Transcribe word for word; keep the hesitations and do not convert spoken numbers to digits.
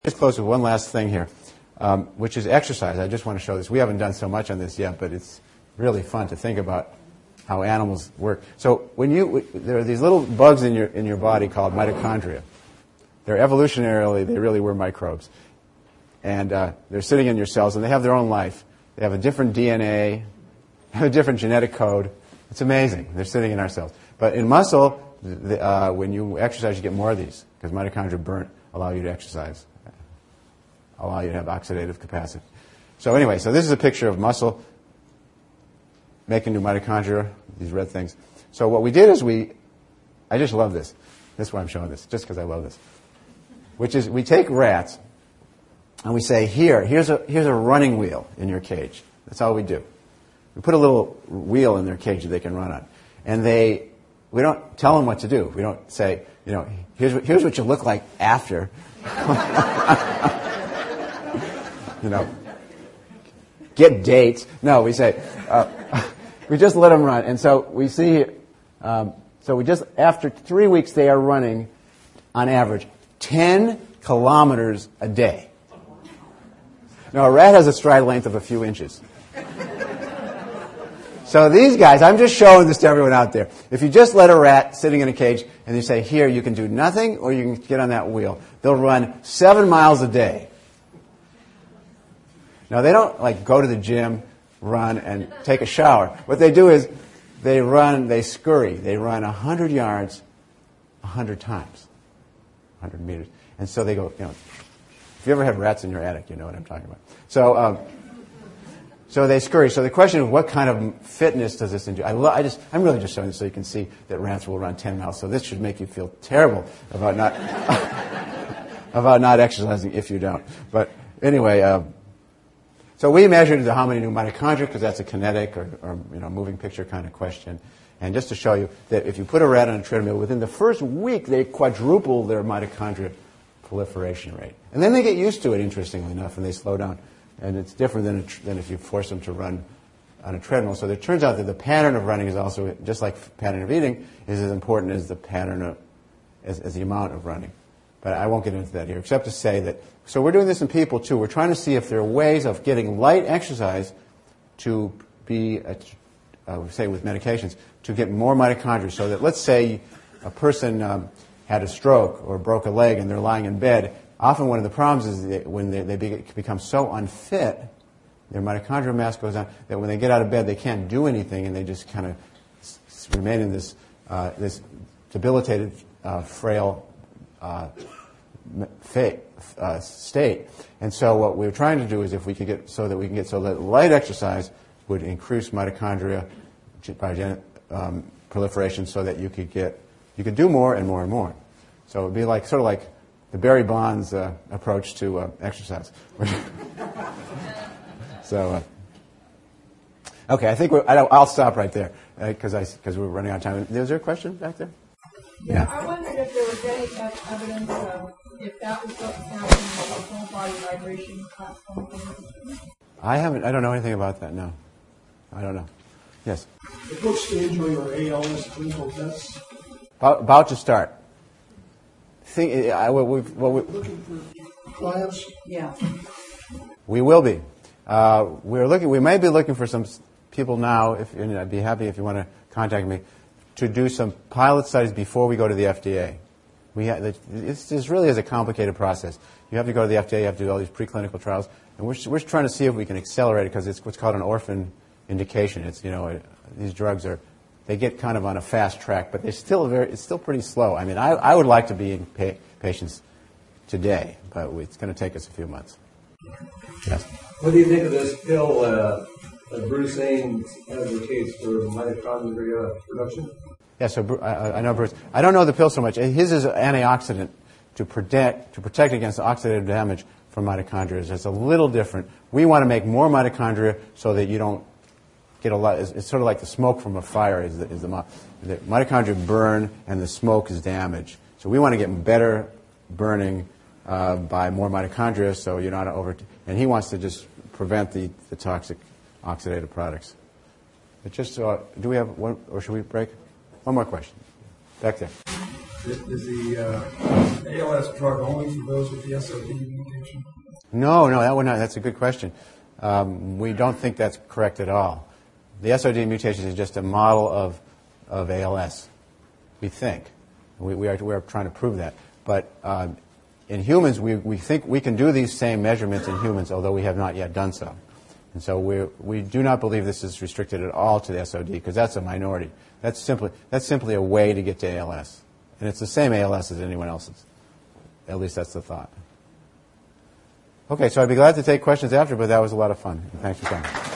Just close with one last thing here, um, which is exercise. I just want to show this. We haven't done so much on this yet, but it's really fun to think about how animals work. So when you, there are these little bugs in your, in your body called mitochondria. They're evolutionarily, they really were microbes. And uh, they're sitting in your cells, and they have their own life. They have a different D N A, a different genetic code. It's amazing. They're sitting in our cells. But in muscle, the, uh, when you exercise, you get more of these, because mitochondria burn allow you to exercise, allow you to have oxidative capacity. So anyway, so this is a picture of muscle making new mitochondria, these red things. So what we did is we, I just love this. That's why I'm showing this, just because I love this. Which is, we take rats, and we say, here, here's a, here's a running wheel in your cage. That's all we do. We put a little wheel in their cage that they can run on. And they, we don't tell them what to do. We don't say, you know, here's what, here's what you look like after. You know, get dates. No, we say, uh, we just let them run. And so we see, um, so we just, after three weeks, they are running, on average, ten kilometers a day. Now, a rat has a stride length of a few inches. So these guys, I'm just showing this to everyone out there. If you just let a rat sitting in a cage and you say, here, you can do nothing or you can get on that wheel, they'll run seven miles a day. Now, they don't, like, go to the gym, run, and take a shower. What they do is they run, they scurry. They run one hundred yards one hundred times, one hundred meters. And so they go, you know, if you ever have rats in your attic, you know what I'm talking about. So, um, so they scurry. So the question is, what kind of fitness does this enjoy? I, lo- I just, I'm really just showing this so you can see that rats will run ten miles. So this should make you feel terrible about not about not exercising if you don't. But anyway, uh, so we measured how many new mitochondria, because that's a kinetic or, or you know moving picture kind of question. And just to show you that if you put a rat on a treadmill, within the first week they quadruple their mitochondria proliferation rate. And then they get used to it, interestingly enough, and they slow down. And it's different than, a tr- than if you force them to run on a treadmill. So it turns out that the pattern of running is also, just like the pattern of eating, is as important as the pattern of, as, as the amount of running. But I won't get into that here, except to say that, so we're doing this in people too. We're trying to see if there are ways of getting light exercise to be, a, uh, say with medications, to get more mitochondria. So that, let's say a person um, had a stroke or broke a leg and they're lying in bed. Often one of the problems is that when they, they be, become so unfit, their mitochondrial mass goes down, that when they get out of bed, they can't do anything, and they just kind of s- remain in this uh, this debilitated, uh, frail uh, fa- uh, state. And so what we're trying to do is if we could get so that we can get so that light exercise would increase mitochondria biogenic um, proliferation, so that you could get you could do more and more and more. So it would be like sort of like the Barry Bonds uh, approach to uh, exercise. so, uh, okay, I think we're, I don't, I'll stop right there because uh, I because we're running out of time. Is there a question back there? Yeah, yeah. I wondered if there was any evidence of if that was what was happening with the whole body vibration platform. I haven't. I don't know anything about that. No, I don't know. Yes. At what stage are your A L S clinical tests? About, about to start. Think, I, what we've, what we, looking for clients? Yeah. We will be. Uh, we're looking. We may be looking for some people now. If and I'd be happy if you want to contact me to do some pilot studies before we go to the F D A. We ha- it's, this really is a complicated process. You have to go to the F D A. You have to do all these preclinical trials, and we're we're trying to see if we can accelerate it because it's what's called an orphan indication. It's you know it, these drugs are. They get kind of on a fast track, but they're still very, it's still pretty slow. I mean, I, I would like to be in pa- patients today, but it's going to take us a few months. Yes. What do you think of this pill uh, that Bruce Ames advocates for mitochondria production? Yeah, so I, I know Bruce. I don't know the pill so much. His is an antioxidant to protect to protect against oxidative damage from mitochondria. It's a little different. We want to make more mitochondria so that you don't get a lot. It's, it's sort of like the smoke from a fire. Is the, is the, the mitochondria burn and the smoke is damage. So we want to get better burning uh, by more mitochondria, so you're not over. And he wants to just prevent the, the toxic oxidative products. But just uh, do we have one, or should we break? One more question. Back there. Is, is the uh, A L S drug only for those with the S O D mutation? No, no, that would not. That's a good question. Um, we don't think that's correct at all. The S O D mutation is just a model of of A L S. We think we, we are we are trying to prove that, but um, in humans, we we think we can do these same measurements in humans, although we have not yet done so. And so we we do not believe this is restricted at all to the S O D because that's a minority. That's simply that's simply a way to get to A L S, and it's the same A L S as anyone else's. At least that's the thought. Okay, so I'd be glad to take questions after, but that was a lot of fun. Thanks for coming.